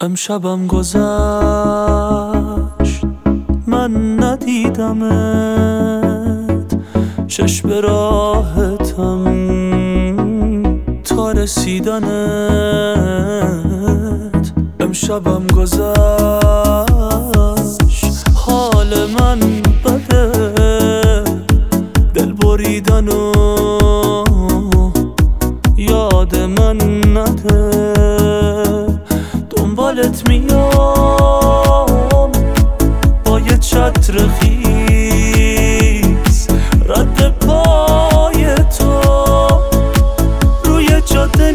امشبم گذشت من ندیدمت، چشم به راحتم تا رسیدنت. امشبم گذشت حال من بده، دل بریدن و یاد من نده. دنبالت میام با یه چتر خیس، رد پای تو روی جاده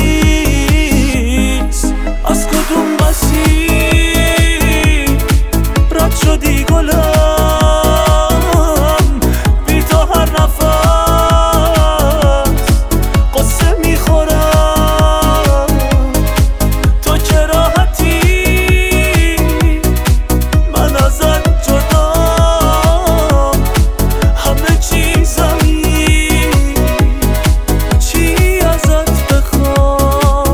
نیست. از کدوم مسیر رد شدی گلم، بی تو هر نفس قصه میخورم. تو که راحتی من ازت جدا، همه چیزمی چی ازت بخوام.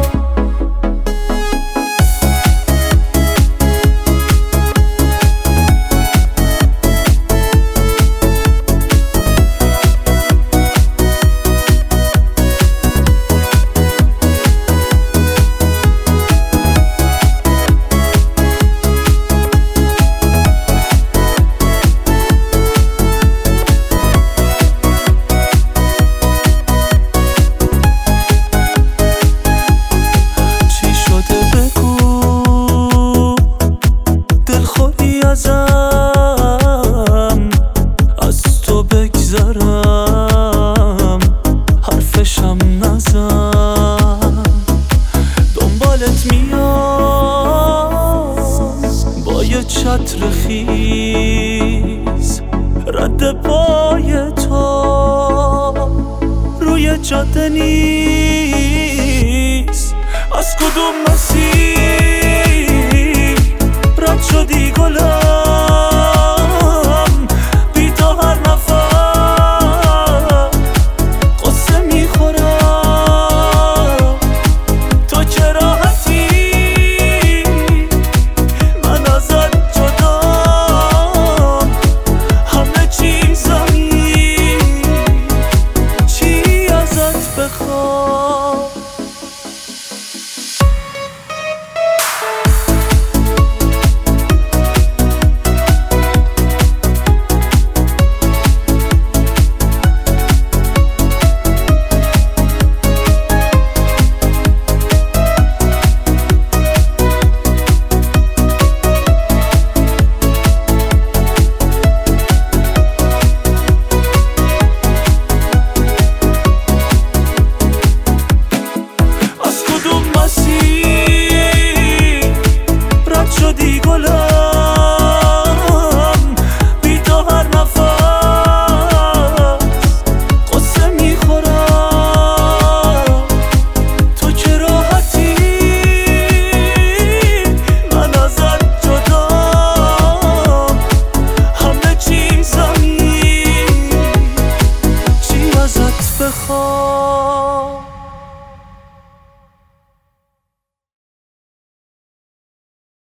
از تو بگذرم حرفشم نزن. دنبالت میام با یه چتر خیز، رد پای تو روی جاده نیست. از کدوم مسیر رد شدی گلم،